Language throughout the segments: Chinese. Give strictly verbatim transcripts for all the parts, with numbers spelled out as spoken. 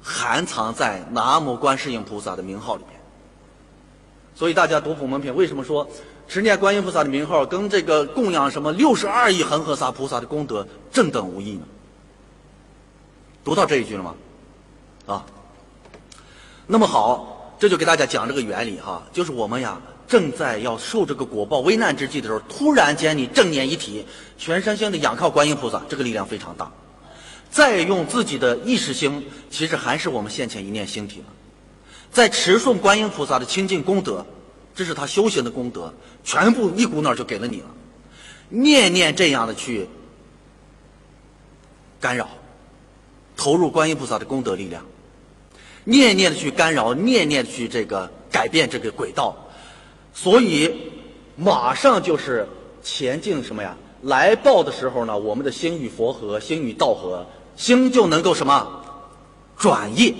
含藏在南无观世音菩萨的名号里面。所以大家读普门品，为什么说持念观音菩萨的名号跟这个供养什么六十二亿恒河沙菩萨的功德正等无异呢？读到这一句了吗？啊，那么好，这就给大家讲这个原理哈，就是我们呀正在要受这个果报危难之际的时候，突然间你正念一体，全身心的仰靠观音菩萨，这个力量非常大。再用自己的意识心，其实还是我们现前一念心体了，在持诵观音菩萨的清净功德，这是他修行的功德，全部一股脑就给了你了。念念这样的去干扰，投入观音菩萨的功德力量，念念的去干扰，念念的去这个改变这个轨道，所以马上就是前进什么呀？来报的时候呢，我们的心与佛合，心与道合，心就能够什么转业。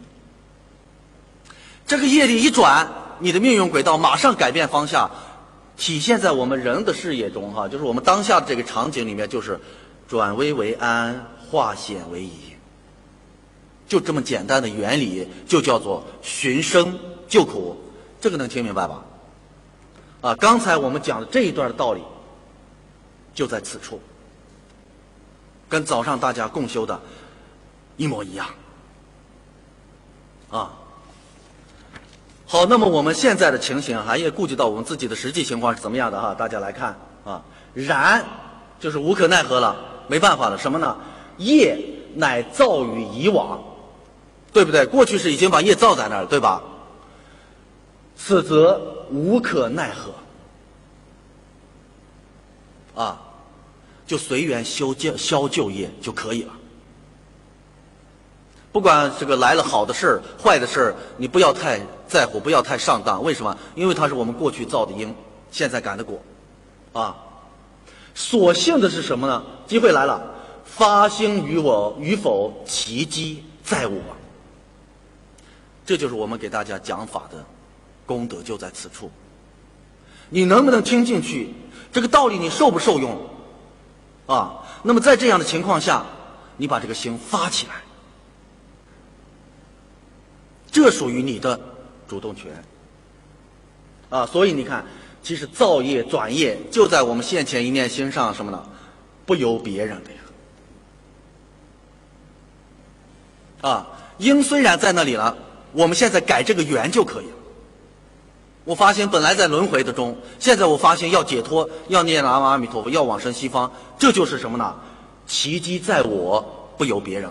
这个业力一转，你的命运轨道马上改变方向，体现在我们人的视野中哈，就是我们当下的这个场景里面，就是转危为安，化险为夷。就这么简单的原理，就叫做寻生救苦，这个能听明白吧？啊，刚才我们讲的这一段的道理就在此处，跟早上大家共修的一模一样啊。好，那么我们现在的情形还也顾及到我们自己的实际情况是怎么样的哈，大家来看啊。然就是无可奈何了，没办法了，什么呢？业乃造于以往，对不对？过去是已经把业造在那儿，对吧？此则无可奈何啊，就随缘修旧消旧业就可以了。不管这个来了好的事儿、坏的事儿，你不要太在乎，不要太上当。为什么？因为它是我们过去造的因，现在感的果啊。所幸的是什么呢？机会来了，发心于我与否，其机在我。这就是我们给大家讲法的功德，就在此处。你能不能听进去？这个道理你受不受用啊？那么在这样的情况下，你把这个心发起来，这属于你的主动权啊。所以你看，其实造业转业就在我们现前一念心上，什么呢？不由别人的呀。啊，因虽然在那里了，我们现在改这个缘就可以了。我发心本来在轮回的中，现在我发心要解脱，要念南无阿弥陀佛，要往生西方，这就是什么呢？奇迹在我，不由别人。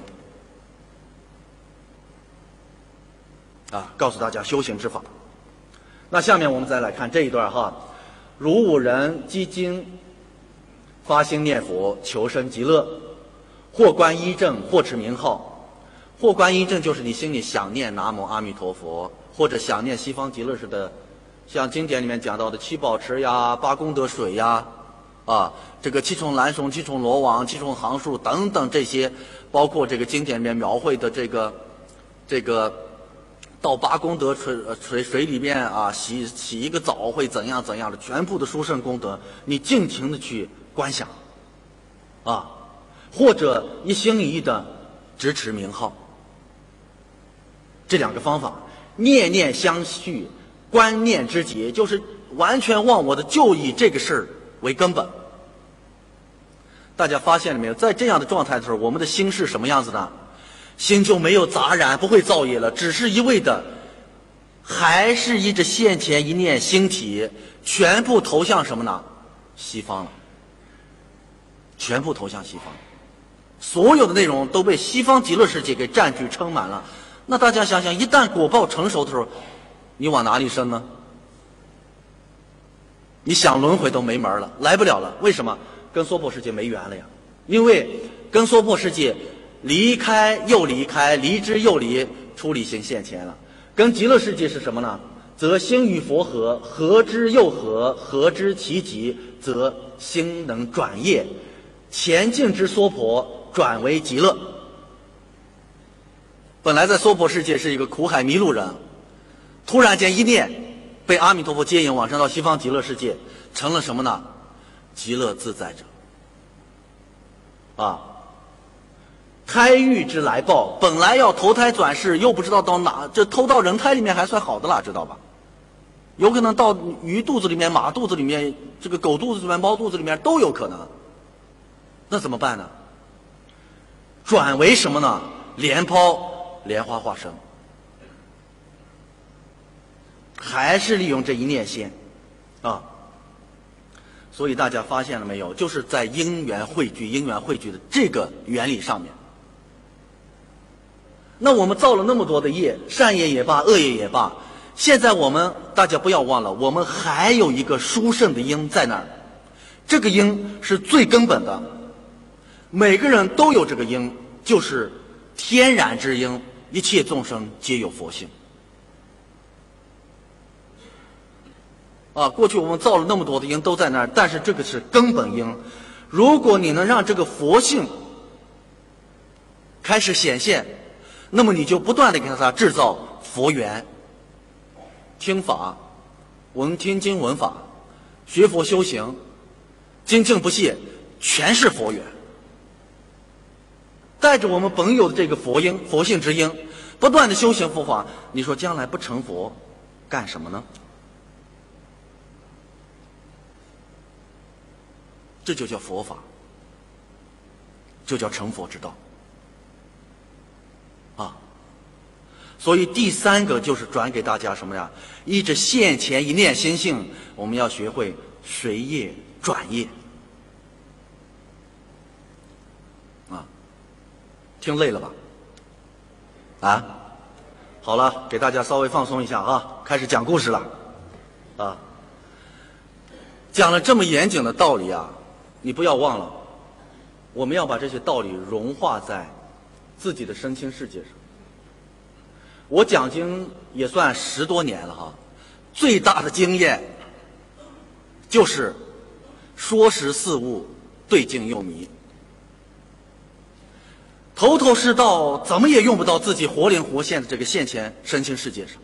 啊，告诉大家修行之法。那下面我们再来看这一段哈，如五人积精发心念佛，求生极乐，或观一正，或持名号。或观一正就是你心里想念南无阿弥陀佛，或者想念西方极乐似的。像经典里面讲到的七宝池呀、八功德水呀，啊，这个七重蓝绳、七重罗网、七重行树等等这些，包括这个经典里面描绘的这个这个到八功德水水水里面啊洗洗一个澡会怎样怎样的，全部的殊胜功德，你尽情的去观想，啊，或者一心一意的直持名号，这两个方法，念念相续。观念之结，就是完全忘我的，就以这个事儿为根本。大家发现了没有？在这样的状态的时候，我们的心是什么样子呢？心就没有杂染，不会造业了，只是一味的，还是依着现前一念心体，全部投向什么呢？西方了，全部投向西方，所有的内容都被西方极乐世界给占据撑满了。那大家想想，一旦果报成熟的时候，你往哪里生呢？你想轮回都没门了，来不了了。为什么？跟娑婆世界没缘了呀。因为跟娑婆世界离开又离开，离之又离，出离心现前了。跟极乐世界是什么呢？则心与佛合，合之又合，合之其极，则心能转业，前进之娑婆转为极乐。本来在娑婆世界是一个苦海迷路人，突然间一念被阿弥陀佛接引往生到西方极乐世界，成了什么呢？极乐自在者啊！ 胎狱之来报，本来要投胎转世，又不知道到哪，这投到人胎里面还算好的了，知道吧？有可能到鱼肚子里面、马肚子里面、这个狗肚子里面、猫肚子里面都有可能。那怎么办呢？转为什么呢？莲抛莲花化身，还是利用这一念心啊。所以大家发现了没有？就是在因缘汇聚、因缘汇聚的这个原理上面。那我们造了那么多的业，善业也罢，恶业也罢，现在我们大家不要忘了，我们还有一个殊胜的因在那儿。这个因是最根本的，每个人都有这个因，就是天然之因，一切众生皆有佛性。啊，过去我们造了那么多的因都在那儿，但是这个是根本因。如果你能让这个佛性开始显现，那么你就不断的给它制造佛缘。听法，闻听经闻法，学佛修行，精进不懈，全是佛缘。带着我们本有的这个佛因、佛性之因，不断的修行佛法，你说将来不成佛，干什么呢？这就叫佛法，就叫成佛之道啊。所以第三个就是转给大家什么呀？依着现前一念心性，我们要学会随业转业啊。听累了吧？啊，好了，给大家稍微放松一下啊，开始讲故事了啊。讲了这么严谨的道理啊，你不要忘了，我们要把这些道理融化在自己的身心世界上。我讲经也算十多年了哈，最大的经验就是说实事物，对境又迷，头头是道，怎么也用不到自己活灵活现的这个现前身心世界上。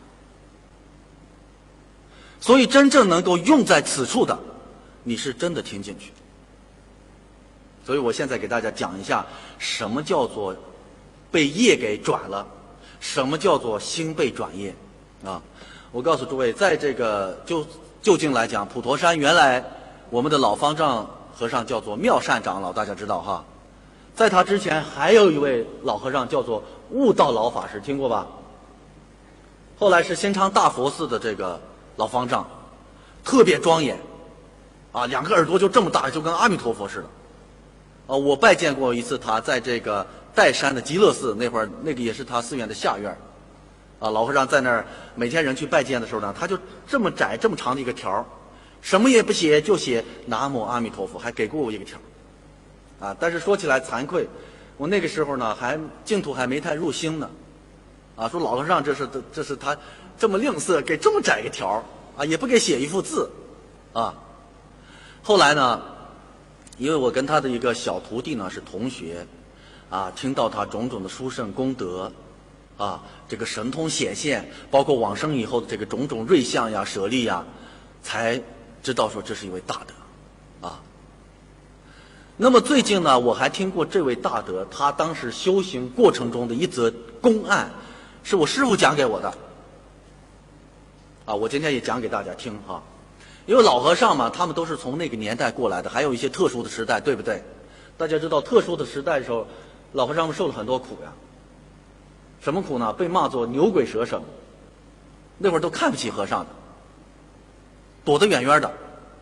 所以真正能够用在此处的，你是真的听进去。所以我现在给大家讲一下，什么叫做被业给转了，什么叫做心被转业啊？我告诉诸位，在这个就就近来讲，普陀山原来我们的老方丈和尚叫做妙善长老，大家知道哈。在他之前还有一位老和尚叫做悟道老法师，听过吧？后来是新昌大佛寺的这个老方丈，特别庄严啊，两个耳朵就这么大，就跟阿弥陀佛似的。啊，我拜见过一次他，在这个岱山的极乐寺，那会儿那个也是他寺院的下院啊，老和尚在那儿每天人去拜见的时候呢，他就这么窄这么长的一个条，什么也不写，就写南无阿弥陀佛，还给过我一个条啊。但是说起来惭愧，我那个时候呢还净土还没太入心呢啊，说老和尚这是这是他这么吝啬，给这么窄一个条啊，也不给写一幅字啊。后来呢，因为我跟他的一个小徒弟呢是同学，啊，听到他种种的殊胜功德，啊，这个神通显现，包括往生以后的这个种种瑞相呀、舍利呀，才知道说这是一位大德，啊。那么最近呢，我还听过这位大德他当时修行过程中的一则公案，是我师父讲给我的，啊，我今天也讲给大家听哈。因为老和尚嘛，他们都是从那个年代过来的，还有一些特殊的时代，对不对？大家知道特殊的时代的时候，老和尚们受了很多苦呀。什么苦呢？被骂作牛鬼蛇神，那会儿都看不起和尚的，躲得远远的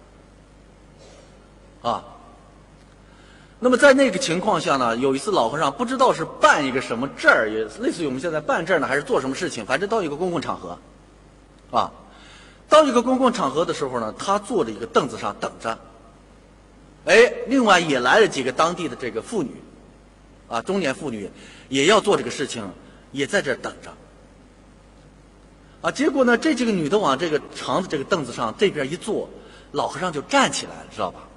啊。那么在那个情况下呢，有一次老和尚不知道是办一个什么证儿，也类似于我们现在办证呢，还是做什么事情，反正到一个公共场合啊。到一个公共场合的时候呢，他坐着一个凳子上等着，哎，另外也来了几个当地的这个妇女，啊，中年妇女也要做这个事情，也在这儿等着，啊，结果呢，这几个女的往这个长的这个凳子上这边一坐，老和尚就站起来了，知道吧？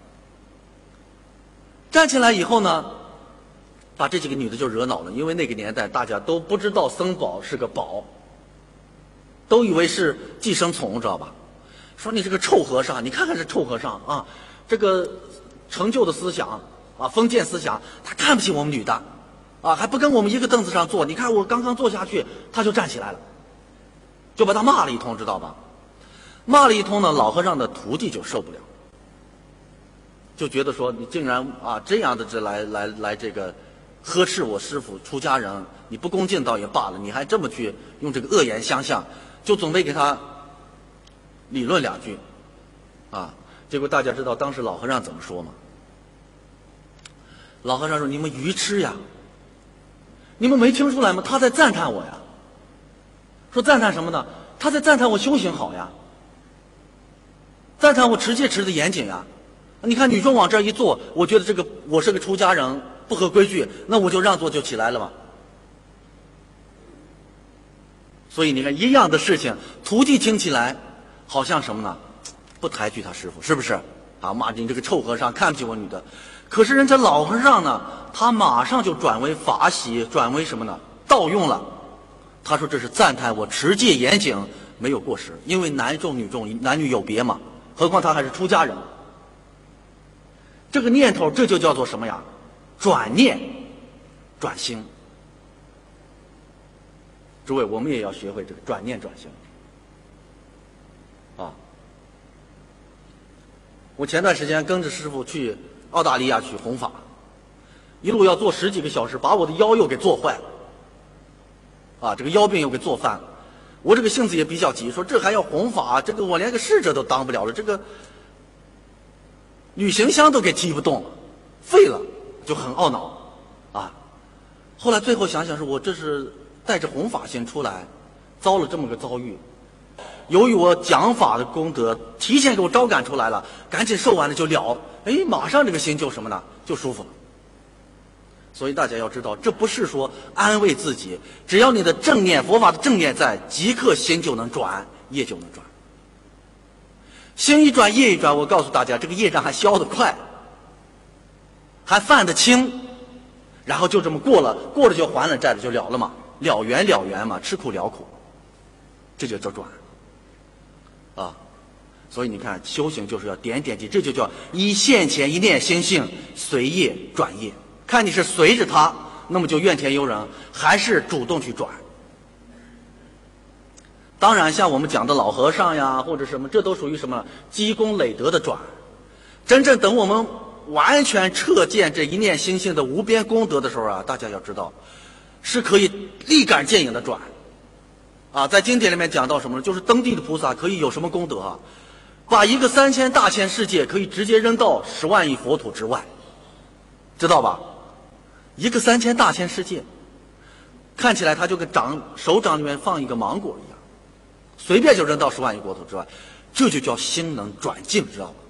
站起来以后呢，把这几个女的就惹恼了，因为那个年代大家都不知道僧宝是个宝。都以为是寄生虫，知道吧？说你这个臭和尚，你看看这臭和尚啊，这个成就的思想啊，封建思想，他看不起我们女的啊，还不跟我们一个凳子上坐。你看我刚刚坐下去，他就站起来了，就把他骂了一通，知道吧？骂了一通呢，老和尚的徒弟就受不了，就觉得说你竟然啊这样的这来来来这个呵斥我师父出家人，你不恭敬倒也罢了，你还这么去用这个恶言相向，就准备给他理论两句，啊，结果大家知道当时老和尚怎么说吗？老和尚说：“你们愚痴呀！你们没听出来吗？他在赞叹我呀。说赞叹什么呢？他在赞叹我修行好呀，赞叹我持戒持的严谨呀。你看女众往这儿一坐，我觉得这个我是个出家人，不合规矩，那我就让座就起来了嘛。所以你看，一样的事情，徒弟听起来好像什么呢？不抬举他师父，是不是？啊，骂你这个臭和尚，看不起我女的。可是人家老和尚呢，他马上就转为法喜，转为什么呢？盗用了。他说这是赞叹我持戒严谨，没有过失，因为男众女众男女有别嘛，何况他还是出家人。这个念头，这就叫做什么呀？转念，转心。诸位，我们也要学会这个转念转心。啊，我前段时间跟着师父去澳大利亚去弘法，一路要坐十几个小时，把我的腰又给坐坏了。啊，这个腰病又给坐犯了。我这个性子也比较急，说这还要弘法，这个我连个侍者都当不了了，这个旅行箱都给提不动了，废了，就很懊恼啊。后来最后想想，是我这是带着弘法心出来，遭了这么个遭遇。由于我讲法的功德提前给我招感出来了，赶紧受完了就了，哎，马上这个心就什么呢？就舒服了。所以大家要知道，这不是说安慰自己，只要你的正念，佛法的正念在，即刻心就能转，业就能转。心一转，业一转，我告诉大家，这个业障还消得快，还犯得轻，然后就这么过了，过了就还了债了，就了了嘛，了缘了缘嘛，吃苦了苦，这就叫转啊。所以你看，修行就是要点点滴，这就叫依现前一念心性，随业转业。看你是随着他，那么就怨天尤人，还是主动去转。当然像我们讲的老和尚呀或者什么，这都属于什么积功累德的转。真正等我们完全彻见这一念心性的无边功德的时候啊，大家要知道是可以立竿见影的转啊。在经典里面讲到什么呢？就是登地的菩萨可以有什么功德啊？把一个三千大千世界可以直接扔到十万亿佛土之外，知道吧？一个三千大千世界，看起来它就跟掌手掌里面放一个芒果一样，随便就扔到十万亿国土之外，这就叫心能转境，知道吧？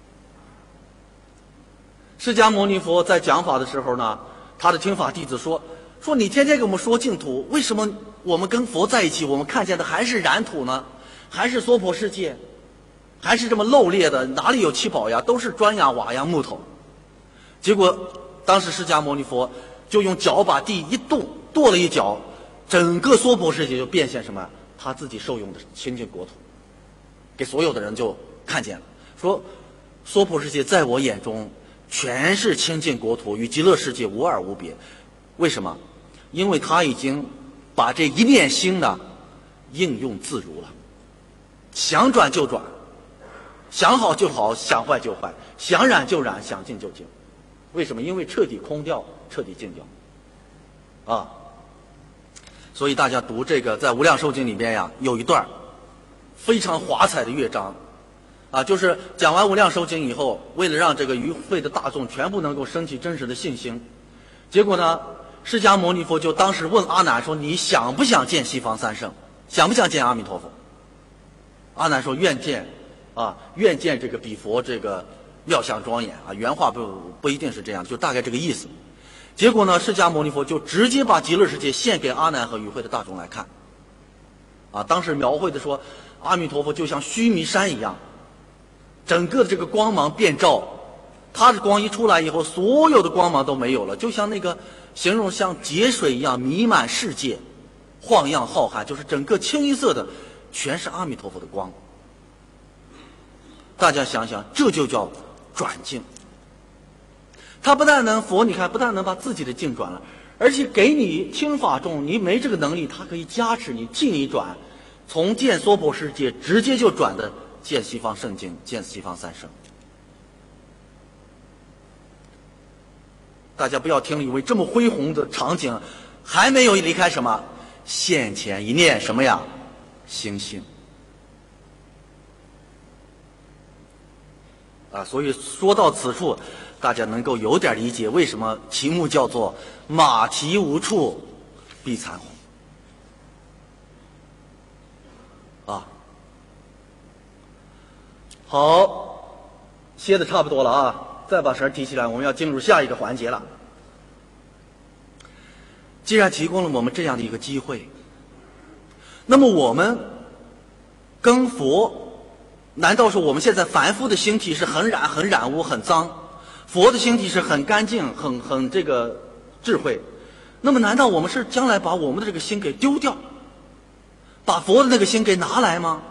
释迦牟尼佛在讲法的时候呢，他的听法弟子说：“说你天天给我们说净土，为什么我们跟佛在一起，我们看见的还是染土呢？还是娑婆世界，还是这么漏裂的？哪里有七宝呀？都是砖呀、瓦呀、木头。”结果当时释迦牟尼佛就用脚把地一跺，跺了一脚，整个娑婆世界就变现什么？他自己受用的清净国土，给所有的人就看见了。说娑婆世界在我眼中全是清净国土，与极乐世界无二无别。为什么？因为他已经把这一念心呢应用自如了，想转就转，想好就好，想坏就坏，想染就染，想净就净。为什么？因为彻底空掉，彻底净掉啊。所以大家读这个在无量寿经里边呀，有一段非常华彩的乐章啊，就是讲完无量寿经以后，为了让这个与会的大众全部能够升起真实的信心，结果呢，释迦牟尼佛就当时问阿难说：“你想不想见西方三圣？想不想见阿弥陀佛？”阿难说：“愿见啊，愿见这个比佛这个妙相庄严啊。”原话不不一定是这样，就大概这个意思。结果呢，释迦牟尼佛就直接把极乐世界献给阿难和与会的大众来看啊。当时描绘的说，阿弥陀佛就像须弥山一样，整个的这个光芒遍照，他的光一出来以后，所有的光芒都没有了，就像那个形容像劫水一样弥满世界，晃漾浩瀚，就是整个清一色的全是阿弥陀佛的光。大家想想，这就叫转境。他不但能佛，你看不但能把自己的境转了， 而且给你听法中，你没这个能力，它可以加持你，替你转，从见娑婆世界直接就转的见西方圣境，见西方三圣。大家不要听了以为这么恢宏的场景，还没有离开什么现前一念什么呀？心性。啊，所以说到此处，大家能够有点理解为什么题目叫做“马蹄无处必残红”。啊，好，歇的差不多了啊，再把绳提起来，我们要进入下一个环节了。既然提供了我们这样的一个机会，那么我们跟佛。难道说我们现在凡夫的心体是很染、很染污、很脏，佛的心体是很干净、很很这个智慧？那么难道我们是将来把我们的这个心给丢掉，把佛的那个心给拿来吗？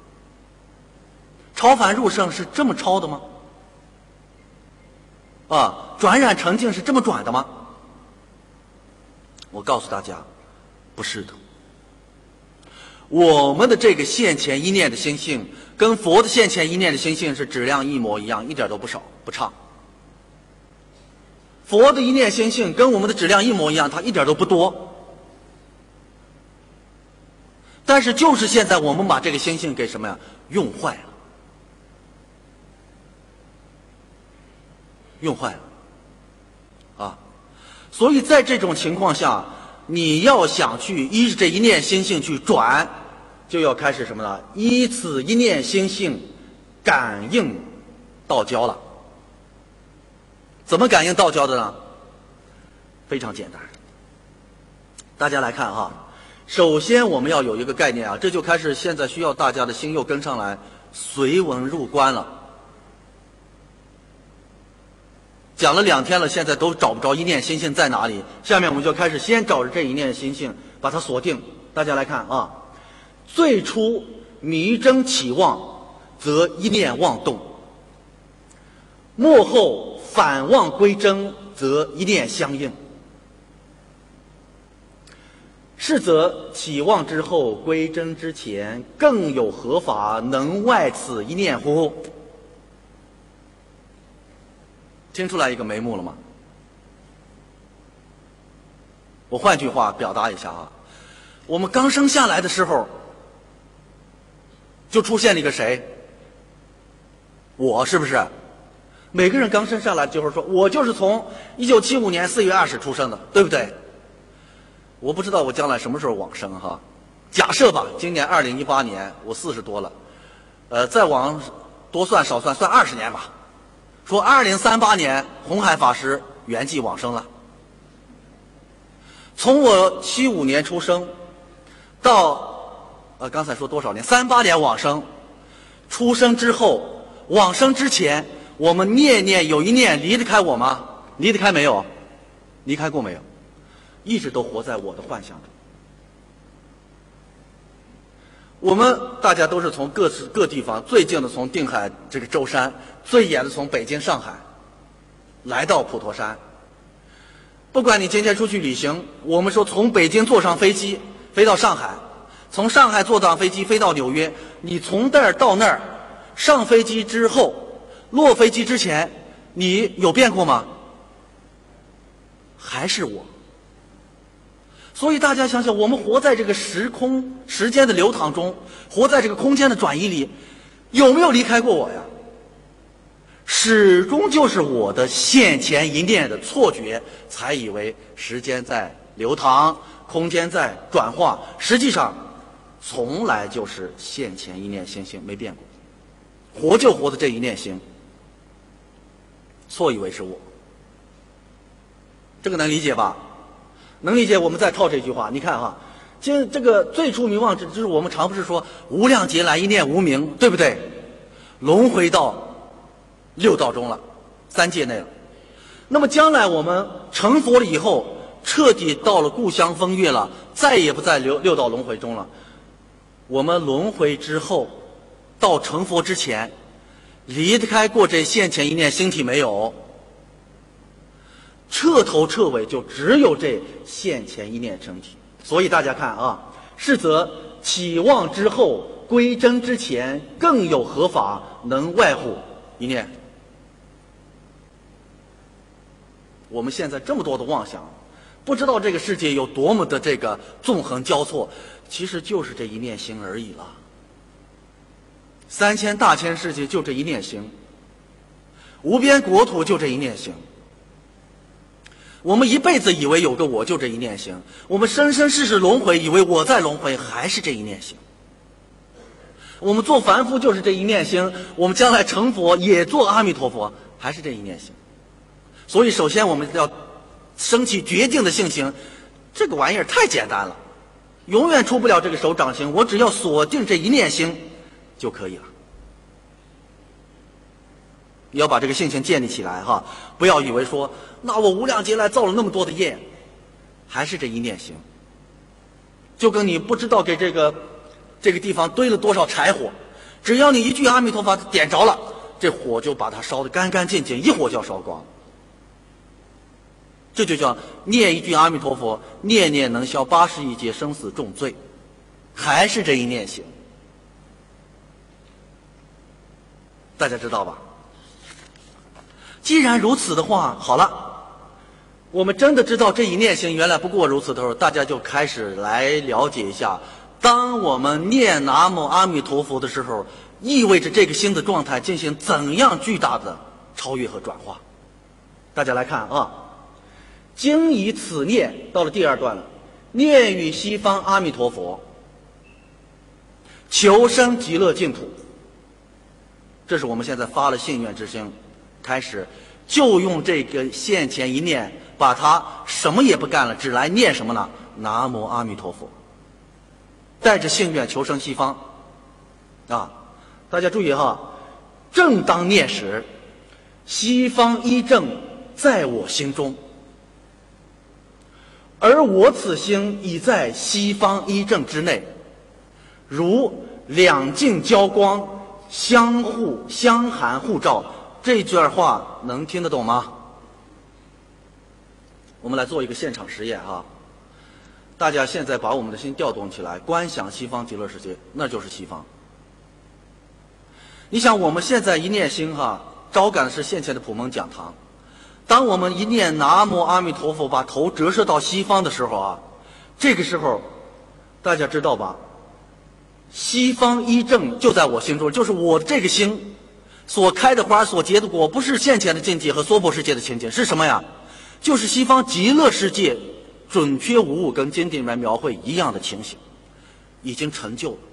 超凡入圣是这么超的吗？啊，转染成净是这么转的吗？我告诉大家，不是的。我们的这个现前一念的心性跟佛的现前一念的心性是质量一模一样，一点都不少不差。佛的一念心性跟我们的质量一模一样，它一点都不多。但是就是现在我们把这个心性给什么呀？用坏了，用坏了啊！所以在这种情况下，你要想去依着这一念心性去转，就要开始什么呢？依此一念心性感应道交了。怎么感应道交的呢？非常简单，大家来看哈。首先我们要有一个概念啊，这就开始现在需要大家的心又跟上来，随文入观了。讲了两天了，现在都找不着一念心性在哪里。下面我们就开始先找着这一念心性，把它锁定。大家来看啊，最初迷争起妄，则一念妄动；末后反妄归真，则一念相应。是则起妄之后，归真之前，更有何法能外此一念乎？听出来一个眉目了吗？我换句话表达一下啊，我们刚生下来的时候，就出现了一个谁？我，是不是？每个人刚生下来就是说，我就是从一九七五年四月二十出生的，对不对？我不知道我将来什么时候往生哈。假设吧，今年二零一八年，我四十多了，呃，再往多算少算算二十年吧。说二零三八年红海法师圆寂往生了。从我七五年出生到呃刚才说多少年？三八年往生。出生之后，往生之前，我们念念有一念离得开我吗？离得开没有？离开过没有？一直都活在我的幻想中。我们大家都是从各各地方，最近的从定海这个舟山，最远的从北京、上海，来到普陀山。不管你今天出去旅行，我们说从北京坐上飞机飞到上海，从上海坐上飞机飞到纽约，你从这儿到那儿，上飞机之后，落飞机之前，你有变过吗？还是我。所以大家想想，我们活在这个时空时间的流淌中，活在这个空间的转移里，有没有离开过我呀？始终就是我的现前一念的错觉，才以为时间在流淌，空间在转化，实际上从来就是现前一念心性没变过，活就活的这一念心，错以为是我。这个能理解吧？能理解，我们再套这句话。你看哈，这这个最初迷妄，就是我们常不是说无量劫来一念无明，对不对？轮回到六道中了，三界内了。那么将来我们成佛了以后，彻底到了故乡风月了，再也不在六六道轮回中了。我们轮回之后，到成佛之前，离得开过这现前一念心体没有？ 彻头彻尾就只有这现前一念成体。所以大家看啊，是则起妄之后，归真之前，更有何法能外乎一念？我们现在这么多的妄想，不知道这个世界有多么的这个纵横交错，其实就是这一念心而已了。三千大千世界就这一念心，无边国土就这一念心。我们一辈子以为有个我，就这一念心；我们生生世世轮回，以为我在轮回，还是这一念心。我们做凡夫就是这一念心，我们将来成佛也做阿弥陀佛，还是这一念心。所以首先我们要升起决定的信心，这个玩意儿太简单了，永远出不了这个手掌心，我只要锁定这一念心就可以了。你要把这个信心建立起来哈，不要以为说那我无量劫来造了那么多的业，还是这一念心。就跟你不知道给这个这个地方堆了多少柴火，只要你一句阿弥陀佛点着了，这火就把它烧得干干净净，一火就要烧光。这就叫念一句阿弥陀佛，念念能消八十亿劫生死重罪，还是这一念心。大家知道吧？既然如此的话，好了，我们真的知道这一念心原来不过如此的时候，大家就开始来了解一下，当我们念南无阿弥陀佛的时候，意味着这个心的状态进行怎样巨大的超越和转化。大家来看啊，经以此念，到了第二段了，念与西方阿弥陀佛，求生极乐净土。这是我们现在发了信愿之心，开始就用这个现前一念，把它什么也不干了，只来念什么呢？南无阿弥陀佛，带着信愿求生西方。啊，大家注意哈，正当念时，西方一正在我心中，而我此心已在西方一正之内，如两镜交光，相互相含互照。这句话能听得懂吗？我们来做一个现场实验啊！大家现在把我们的心调动起来，观想西方极乐世界，那就是西方。你想我们现在一念心哈，招感的是现前的普门讲堂。当我们一念南无阿弥陀佛，把头折射到西方的时候啊，这个时候大家知道吧？西方一正就在我心中，就是我这个心所开的花，所结的果，不是现前的境界和娑婆世界的情景，是什么呀？就是西方极乐世界准确无误，跟经典里面描绘一样的情形，已经成就了。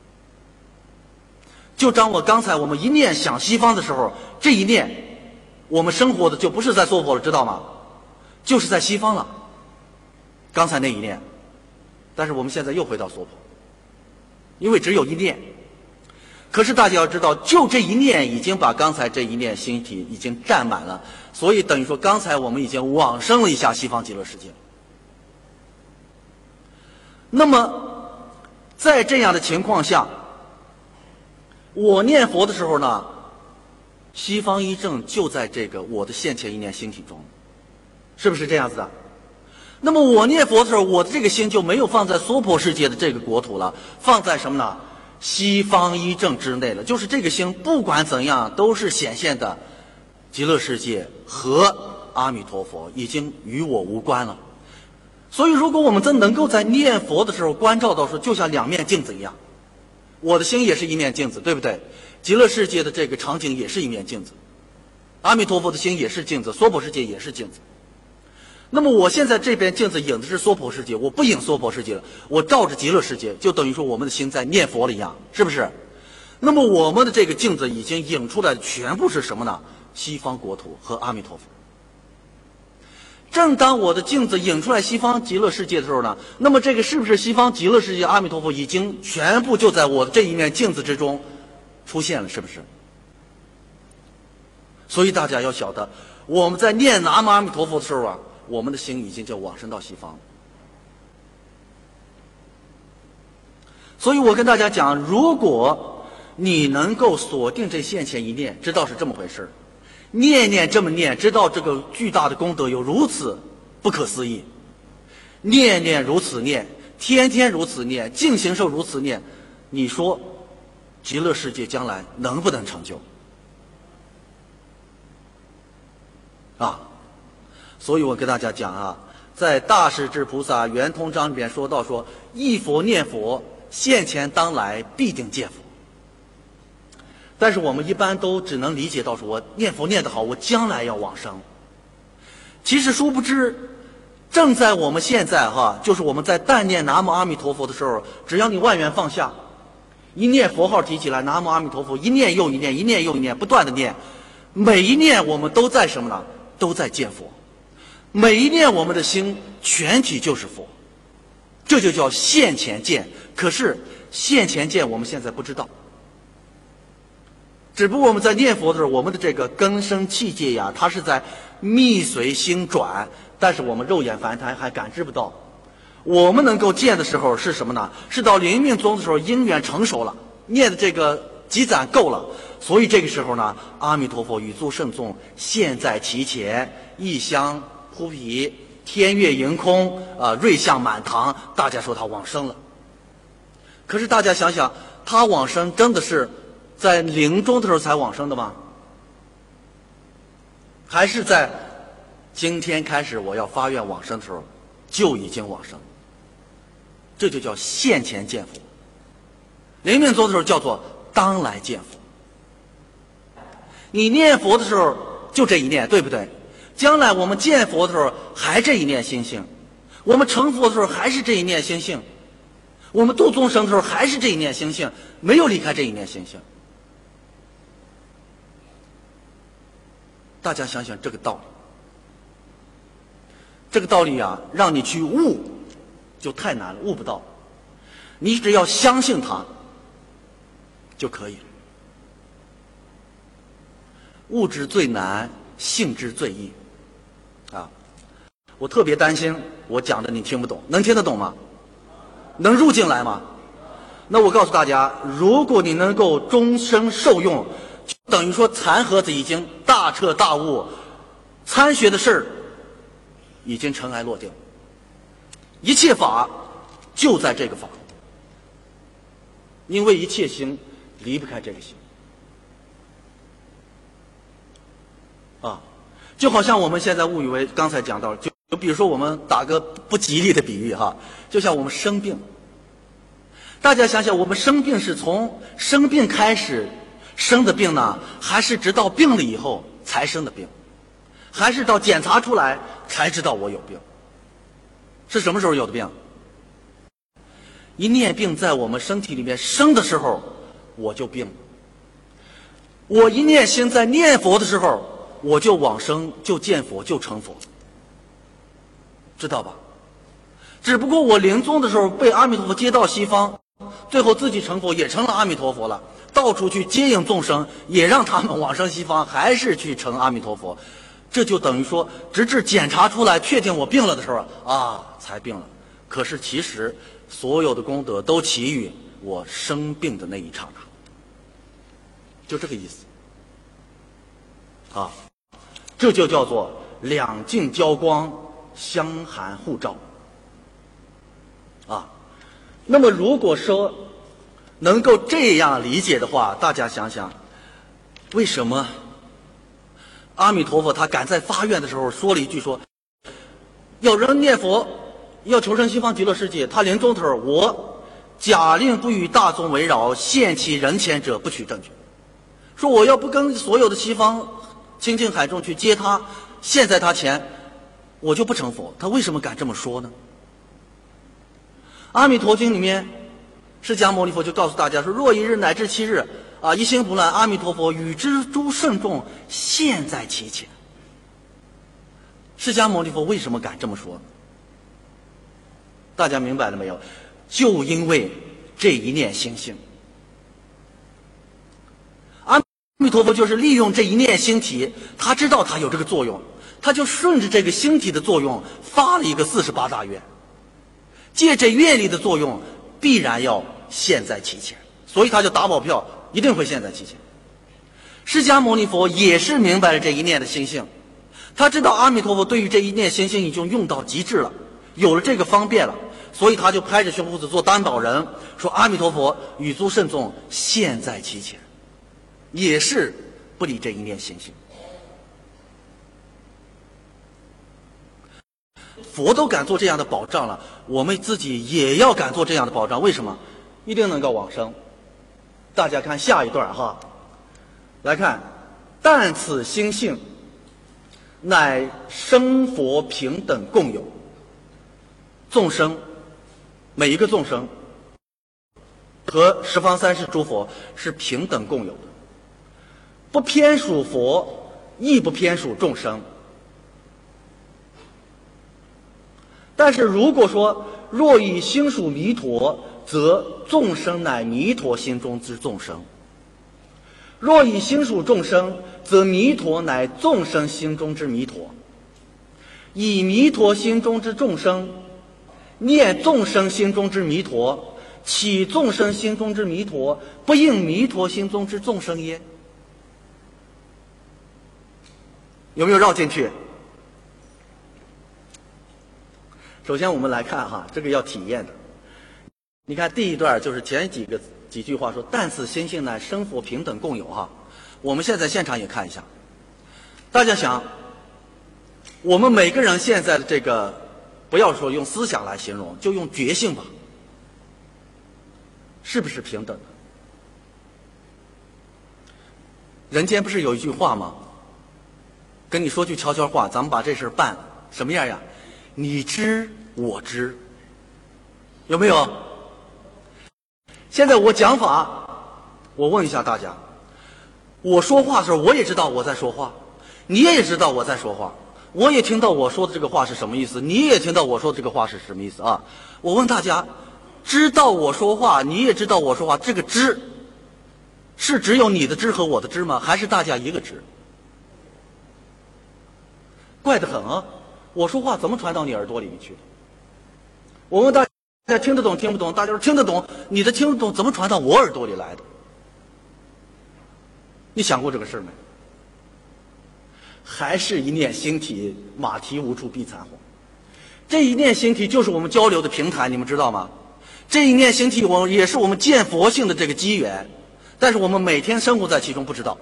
就当我刚才我们一念想西方的时候，这一念我们生活的就不是在娑婆了，知道吗？就是在西方了。刚才那一念，但是我们现在又回到娑婆，因为只有一念。可是大家要知道，就这一念已经把刚才这一念心体已经占满了，所以等于说刚才我们已经往生了一下西方极乐世界。那么在这样的情况下，我念佛的时候呢，西方一正就在这个我的现前一念心体中，是不是这样子的？那么我念佛的时候，我的这个心就没有放在娑婆世界的这个国土了，放在什么呢？西方一正之内了。就是这个心不管怎样都是显现的极乐世界和阿弥陀佛，已经与我无关了。所以如果我们真能够在念佛的时候关照到说，就像两面镜子一样，我的心也是一面镜子，对不对？极乐世界的这个场景也是一面镜子，阿弥陀佛的心也是镜子，娑婆世界也是镜子。那么我现在这边镜子影的是娑婆世界，我不影娑婆世界了，我照着极乐世界，就等于说我们的心在念佛了一样，是不是？那么我们的这个镜子已经影出来的全部是什么呢？西方国土和阿弥陀佛。正当我的镜子影出来西方极乐世界的时候呢，那么这个是不是西方极乐世界阿弥陀佛已经全部就在我的这一面镜子之中出现了，是不是？所以大家要晓得，我们在念南无阿弥陀佛的时候啊，我们的心已经就往生到西方。所以我跟大家讲，如果你能够锁定这现前一念，知道是这么回事， 念念这么念，知道这个巨大的功德有如此不可思议。念念如此念，天天如此念，净行受如此念，你说极乐世界将来能不能成就？啊，所以我跟大家讲啊，在大势至菩萨圆通章里边说到说，一佛念佛，现前当来必定见佛。但是我们一般都只能理解到说，我念佛念得好，我将来要往生。其实殊不知，正在我们现在哈，就是我们在但念南无阿弥陀佛的时候，只要你万缘放下，一念佛号提起来，南无阿弥陀佛，一念又一念，一念又一念，不断的念，每一念我们都在什么呢？都在见佛。每一念我们的心全体就是佛，这就叫现前见。可是现前见我们现在不知道，只不过我们在念佛的时候，我们的这个根生器界呀，它是在密随心转，但是我们肉眼凡胎还感知不到。我们能够见的时候是什么呢？是到临命终的时候，因缘成熟了，念的这个积攒够了，所以这个时候呢，阿弥陀佛与诸圣众现在其前，异香扑鼻，天乐盈空，啊、呃，瑞相满堂，大家说他往生了。可是大家想想，他往生真的是在临终的时候才往生的吗？还是在今天开始我要发愿往生的时候就已经往生？这就叫现前见佛。临命终的时候叫做当来见佛。你念佛的时候就这一念，对不对？将来我们见佛的时候还这一念心性，我们成佛的时候还是这一念心性，我们度众生的时候还是这一念心性，没有离开这一念心性。大家想想这个道理，这个道理啊，让你去悟就太难了，悟不到。你只要相信它就可以了。悟之最难，信之最易。啊，我特别担心我讲的你听不懂，能听得懂吗？能入进来吗？那我告诉大家，如果你能够终生受用，就等于说禅盒子已经大彻大悟，参学的事儿已经尘埃落定，一切法就在这个法，因为一切行离不开这个行啊，就好像我们现在误以为刚才讲到，就就比如说我们打个不吉利的比喻哈，就像我们生病，大家想想，我们生病是从生病开始生的病呢，还是直到病了以后才生的病？还是到检查出来才知道我有病？是什么时候有的病？一念病在我们身体里面生的时候，我就病了。我一念心在念佛的时候，我就往生，就见佛，就成佛，知道吧？只不过我临终的时候被阿弥陀佛接到西方，最后自己成佛，也成了阿弥陀佛了，到处去接应众生，也让他们往生西方，还是去成阿弥陀佛。这就等于说，直至检查出来确定我病了的时候啊，才病了。可是其实所有的功德都起于我生病的那一刹那，就这个意思啊。这就叫做两境交光，相含互照啊。那么如果说能够这样理解的话，大家想想，为什么阿弥陀佛他敢在发愿的时候说了一句说，有人念佛要求生西方极乐世界，他临终头我假令不与大众围绕，现其人前者不取正觉，说我要不跟所有的西方清净海众去接他，现在他前我就不成佛。他为什么敢这么说呢？阿弥陀经里面释迦牟尼佛就告诉大家说，若一日乃至七日啊，一心不乱，阿弥陀佛与之诸圣众现在其前。释迦牟尼佛为什么敢这么说呢？大家明白了没有？就因为这一念心性，阿弥陀佛就是利用这一念心体，他知道他有这个作用，他就顺着这个心体的作用发了一个四十八大愿，借这愿力的作用必然要现在其前，所以他就打保票一定会现在其前。 释迦牟尼佛也是明白了这一念的心性，他知道阿弥陀佛对于这一念心性已经用到极致了，有了这个方便了，所以他就拍着胸脯子做担保人，说阿弥陀佛与诸圣众现在其前，也是不离这一念心性。佛都敢做这样的保障了，我们自己也要敢做这样的保障。为什么？一定能够往生。大家看下一段哈，来看，但此心性，乃生佛平等共有。众生，每一个众生和十方三世诸佛是平等共有的，不偏属佛，亦不偏属众生。但是如果说若以心属弥陀，则众生乃弥陀心中之众生；若以心属众生，则弥陀乃众生心中之弥陀。以弥陀心中之众生，念众生心中之弥陀，岂众生心中之弥陀不应弥陀心中之众生耶？有没有绕进去？首先我们来看哈，这个要体验的。你看第一段就是前几个几句话说，但此心性乃生佛平等共有哈。我们现在现场也看一下，大家想，我们每个人现在的这个，不要说用思想来形容，就用觉性吧，是不是平等的？人间不是有一句话吗？跟你说句悄悄话，咱们把这事办什么样呀？你知我知，有没有？现在我讲法，我问一下大家，我说话的时候我也知道我在说话，你也知道我在说话，我也听到我说的这个话是什么意思，你也听到我说的这个话是什么意思啊？我问大家，知道我说话，你也知道我说话，这个知是只有你的知和我的知吗？还是大家一个知？怪得很啊！我说话怎么传到你耳朵里面去的？我问大家听得懂听不懂？大家说听得懂，你的听得懂怎么传到我耳朵里来的？你想过这个事没？还是一念心体，马蹄无处避残黄。这一念心体就是我们交流的平台，你们知道吗？这一念心体我也是我们见佛性的这个机缘，但是我们每天生活在其中不知道，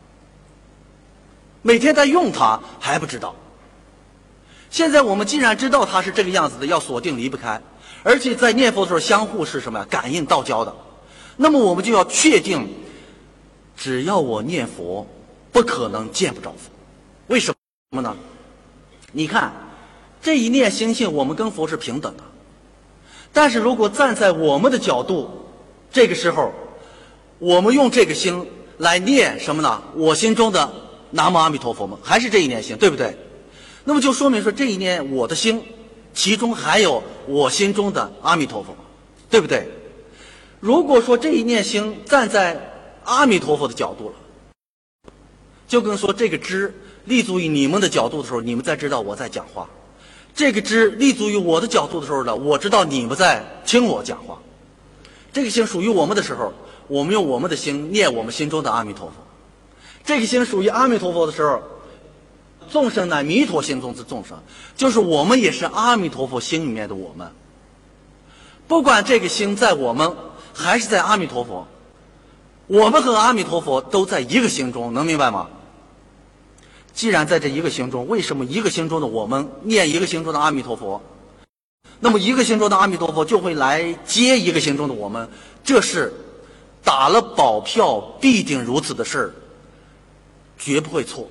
每天在用它还不知道。现在我们既然知道它是这个样子的，要锁定离不开，而且在念佛的时候相互是什么呀？感应道交的。那么我们就要确定，只要我念佛，不可能见不着佛。为什么呢？你看，这一念心性，我们跟佛是平等的。但是如果站在我们的角度，这个时候，我们用这个心来念什么呢？我心中的南无阿弥陀佛吗？还是这一念心，对不对？那么就说明说这一念我的心，其中还有我心中的阿弥陀佛，对不对？如果说这一念心站在阿弥陀佛的角度了，就跟说这个知立足于你们的角度的时候，你们才知道我在讲话；这个知立足于我的角度的时候呢，我知道你们在听我讲话。这个心属于我们的时候，我们用我们的心念我们心中的阿弥陀佛；这个心属于阿弥陀佛的时候，众生乃弥陀心中之众生，就是我们也是阿弥陀佛心里面的我们。不管这个心在我们还是在阿弥陀佛，我们和阿弥陀佛都在一个心中，能明白吗？既然在这一个心中，为什么一个心中的我们念一个心中的阿弥陀佛，那么一个心中的阿弥陀佛就会来接一个心中的我们？这是打了保票必定如此的事儿，绝不会错。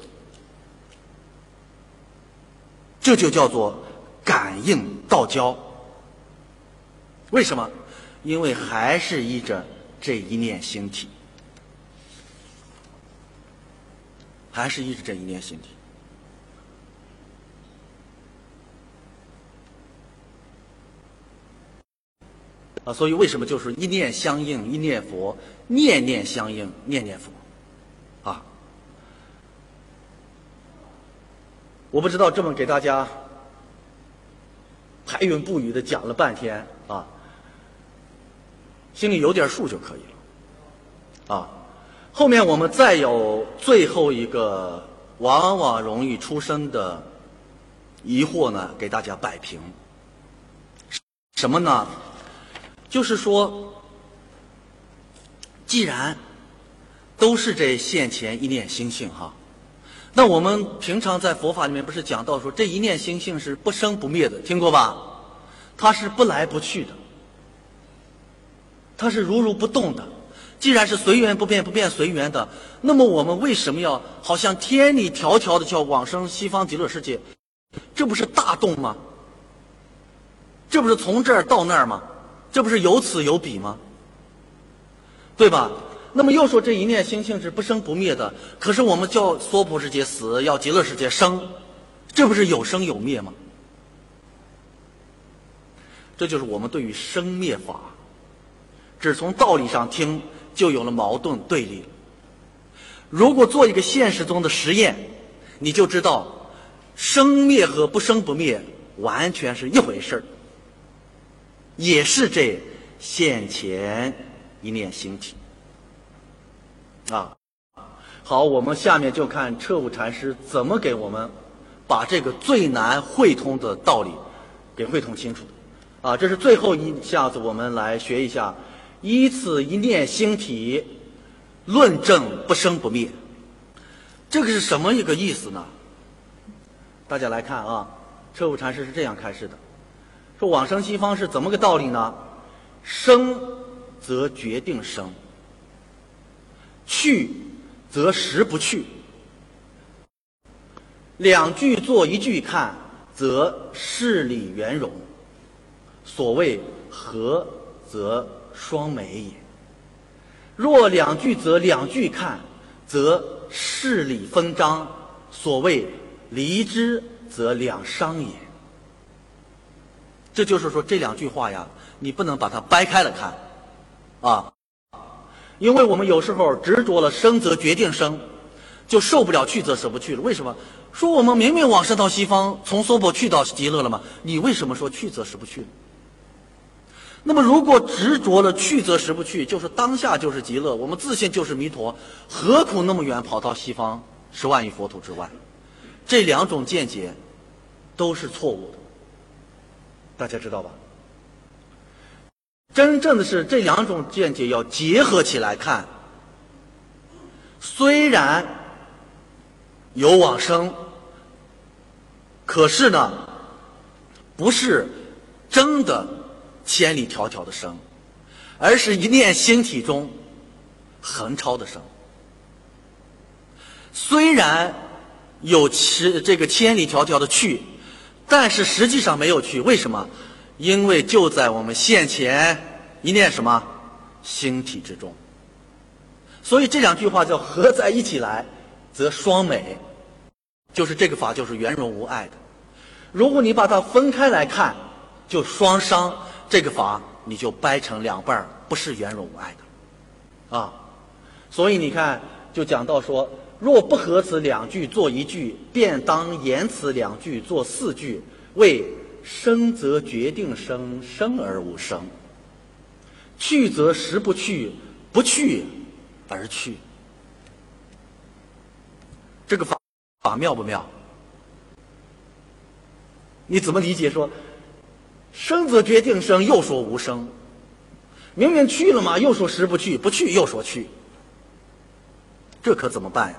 这就叫做感应道交。为什么？因为还是依着这一念心体，还是依着这一念心体。啊，所以为什么就是一念相应一念佛，念念相应念念佛，啊。我不知道这么给大家排云布雨的讲了半天啊，心里有点数就可以了啊。 后面我们再有最后一个往往容易出生的疑惑呢，给大家摆平。什么呢？就是说，既然都是这现前一念心性哈，那我们平常在佛法里面不是讲到说，这一念心性是不生不灭的，听过吧？它是不来不去的，它是如如不动的。既然是随缘不变，不变随缘的，那么我们为什么要好像天理迢迢的叫往生西方极乐世界？这不是大动吗？这不是从这儿到那儿吗？这不是有此有彼吗？对吧？那么又说这一念心性是不生不灭的，可是我们叫娑婆世界死，要极乐世界生，这不是有生有灭吗？这就是我们对于生灭法，只从道理上听就有了矛盾对立。如果做一个现实中的实验，你就知道生灭和不生不灭完全是一回事儿，也是这现前一念心体啊。好，我们下面就看彻悟禅师怎么给我们把这个最难会通的道理给会通清楚的啊。这是最后一下子，我们来学一下依此一念心体论证不生不灭，这个是什么一个意思呢？大家来看啊，彻悟禅师是这样开示的，说往生西方是怎么个道理呢？生则决定生，去则实不去。两句作一句看，则事理圆融。所谓合则双美也。若两句则两句看，则事理分张。所谓离之则两伤也。这就是说，这两句话呀，你不能把它掰开了看啊，因为我们有时候执着了生则决定生，就受不了去则舍不去了。为什么？说我们明明往生到西方，从娑婆去到极乐了嘛，你为什么说去则舍不去？那么如果执着了去则舍不去，就是当下就是极乐，我们自信就是弥陀，何苦那么远跑到西方十万亿佛土之外？这两种见解都是错误的，大家知道吧？真正的是这两种见解要结合起来看。虽然有往生，可是呢，不是真的千里迢迢的生，而是一念心体中横超的生。虽然有这个千里迢迢的去，但是实际上没有去。为什么？因为就在我们现前一念什么心体之中。所以这两句话叫合在一起来则双美，就是这个法就是圆融无碍的。如果你把它分开来看，就双伤，这个法你就掰成两半，不是圆融无碍的啊。所以你看，就讲到说，若不合此两句作一句，便当言此两句作四句，谓生则决定生，生而无生；去则实不去，不去而去。这个法法妙不妙？你怎么理解说生则决定生，又说无生？明明去了嘛，又说实不去，不去又说去，这可怎么办呀？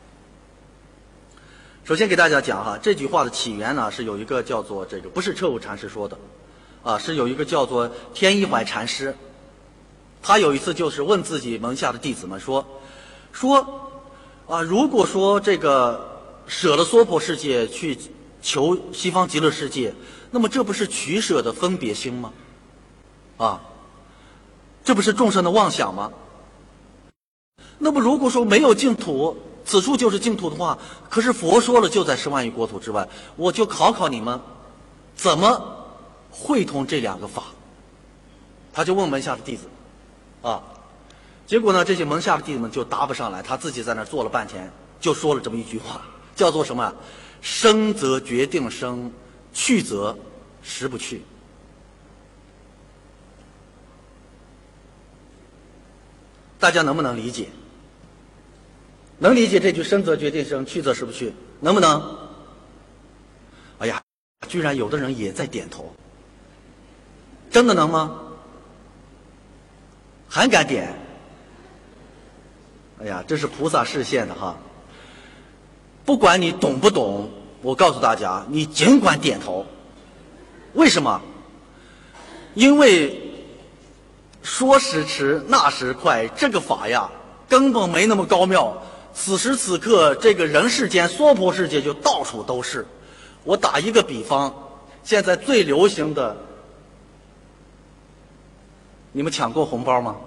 首先给大家讲哈，这句话的起源呢，是有一个叫做这个，不是彻悟禅师说的，啊，是有一个叫做天一怀禅师，他有一次就是问自己门下的弟子们说，说啊，如果说这个舍了娑婆世界去求西方极乐世界，那么这不是取舍的分别心吗？啊，这不是众生的妄想吗？那么如果说没有净土，此处就是净土的话，可是佛说了就在十万亿国土之外，我就考考你们，怎么会通这两个法？他就问门下的弟子，啊，结果呢，这些门下的弟子们就答不上来，他自己在那坐了半天，就说了这么一句话，叫做什么？生则决定生，去则实不去。大家能不能理解？ 能理解这句生则决定生，去则实不去，能不能？哎呀，居然有的人也在点头，真的能吗？还敢点？哎呀，这是菩萨示现的哈！不管你懂不懂，我告诉大家，你尽管点头。为什么？因为说时迟，那时快，这个法呀，根本没那么高妙。此时此刻，这个人世间娑婆世界就到处都是。我打一个比方，现在最流行的，你们抢过红包吗？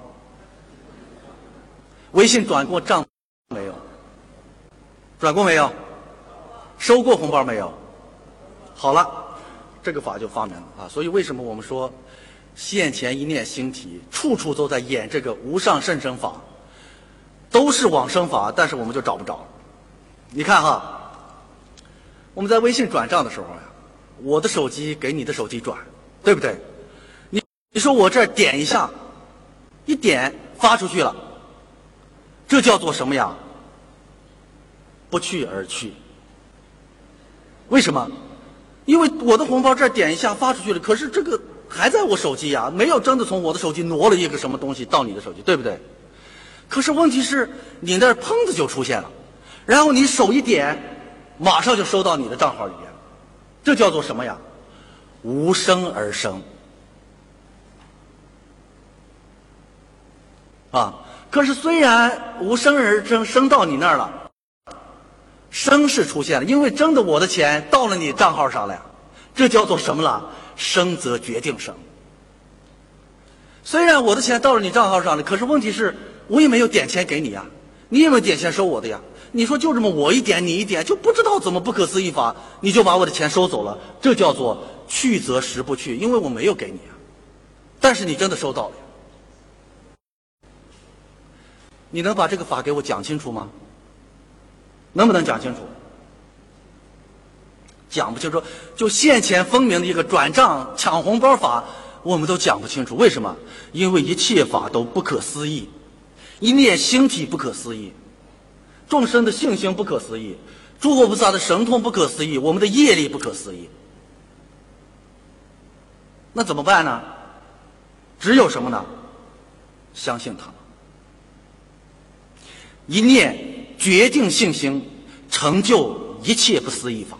微信转过账没有？转过没有？收过红包没有？好了，这个法就发明了啊！所以为什么我们说现前一念心体，处处都在演这个无上甚深法，都是往生法，但是我们就找不着。你看哈，我们在微信转账的时候呀，我的手机给你的手机转，对不对？你你说我这儿点一下，一点发出去了，这叫做什么呀？不去而去。为什么？因为我的红包这儿点一下发出去了，可是这个还在我手机呀，没有真的从我的手机挪了一个什么东西到你的手机，对不对？可是问题是你那儿砰的就出现了，然后你手一点，马上就收到你的账号里边，这叫做什么呀？无生而生啊！可是虽然无生而生，生到你那儿了，生是出现了，因为真的我的钱到了你账号上了呀，这叫做什么了？生则决定生。虽然我的钱到了你账号上了，可是问题是我也没有点钱给你呀，你也没有点钱收我的呀。你说就这么我一点你一点，就不知道怎么不可思议法，你就把我的钱收走了，这叫做去则实不去，因为我没有给你啊，但是你真的收到了呀。你能把这个法给我讲清楚吗？能不能讲清楚？讲不清楚，就现前分明的一个转账抢红包法，我们都讲不清楚。为什么？因为一切法都不可思议，一念心体不可思议，众生的信心不可思议，诸佛菩萨的神通不可思议，我们的业力不可思议。那怎么办呢？只有什么呢？相信他。一念决定信心，成就一切不思议法。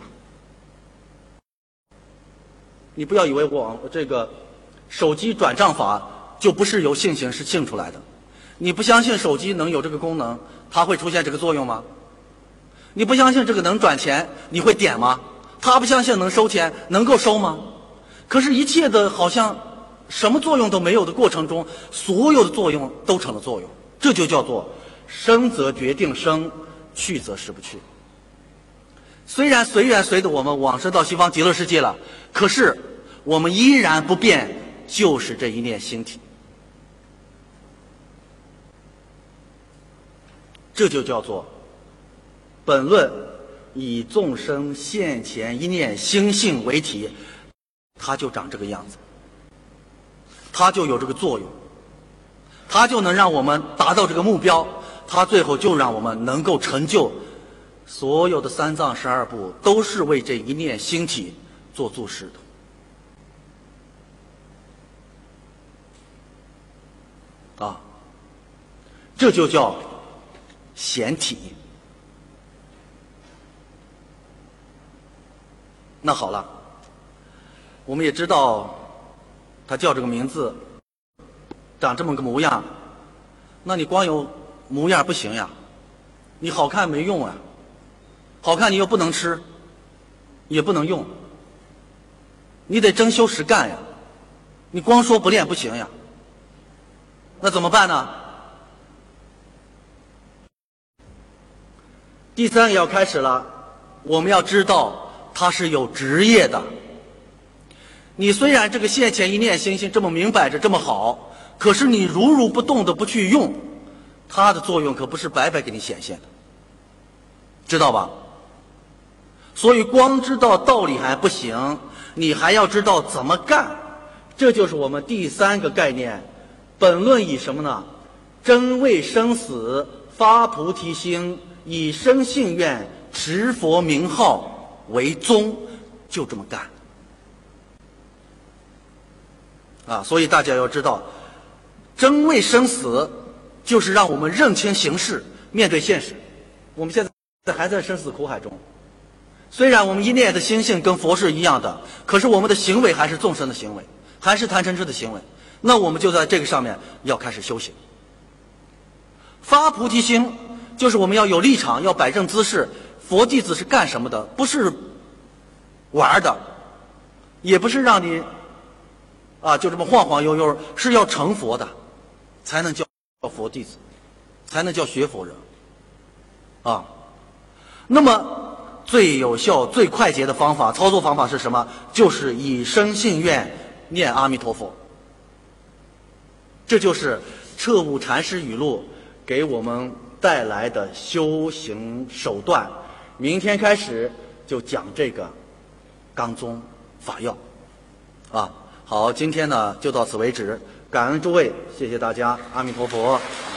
你不要以为我这个手机转账法就不是由信心是信出来的。你不相信手机能有这个功能，它会出现这个作用吗？你不相信这个能转钱，你会点吗？他不相信能收钱，能够收吗？可是，一切的好像什么作用都没有的过程中，所有的作用都成了作用，这就叫做生则决定生，去则实不去。虽然随缘随着我们往生到西方极乐世界了，可是我们依然不变，就是这一念心体。这就叫做本论以众生现前一念心性为体，它就长这个样子，它就有这个作用，它就能让我们达到这个目标，它最后就让我们能够成就所有的三藏十二部，都是为这一念心体做注释的啊，这就叫显体。那好了，我们也知道他叫这个名字，长这么个模样，那你光有模样不行呀，你好看没用啊，好看你又不能吃，也不能用，你得真修实干呀，你光说不练不行呀，那怎么办呢？第三个要开始了，我们要知道它是有职业的。你虽然这个现前一念心性这么明摆着这么好，可是你如如不动的不去用，它的作用可不是白白给你显现的，知道吧？所以光知道道理还不行，你还要知道怎么干，这就是我们第三个概念。本论以什么呢？真为生死发菩提心， 以生信愿，持佛名号为宗，就这么干。啊，所以大家要知道，真为生死，就是让我们认清形势，面对现实。我们现在还在生死苦海中，虽然我们一念的心性跟佛是一样的，可是我们的行为还是众生的行为，还是贪嗔痴的行为。那我们就在这个上面要开始修行。发菩提心，就是我们要有立场，要摆正姿势。佛弟子是干什么的？不是玩的，也不是让你啊就这么晃晃悠悠，是要成佛的，才能叫佛弟子，才能叫学佛人啊。那么最有效、最快捷的方法，操作方法是什么？就是以生信愿念阿弥陀佛。这就是彻悟禅师语录给我们带来的修行手段。明天开始就讲这个纲宗法要啊。好，今天呢就到此为止，感恩诸位，谢谢大家，阿弥陀佛。